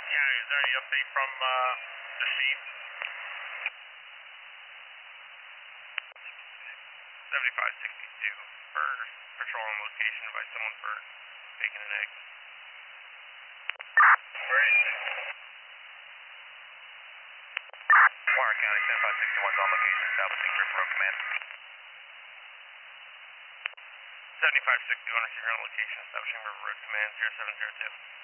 Yeah, is there any update from the scene? 7562 for patrol on location by someone for bacon and eggs. Where is it? Warren County, 7561 is on location, establishing River Road Command. 7561, if you're on location, establishing River Road Command 0702.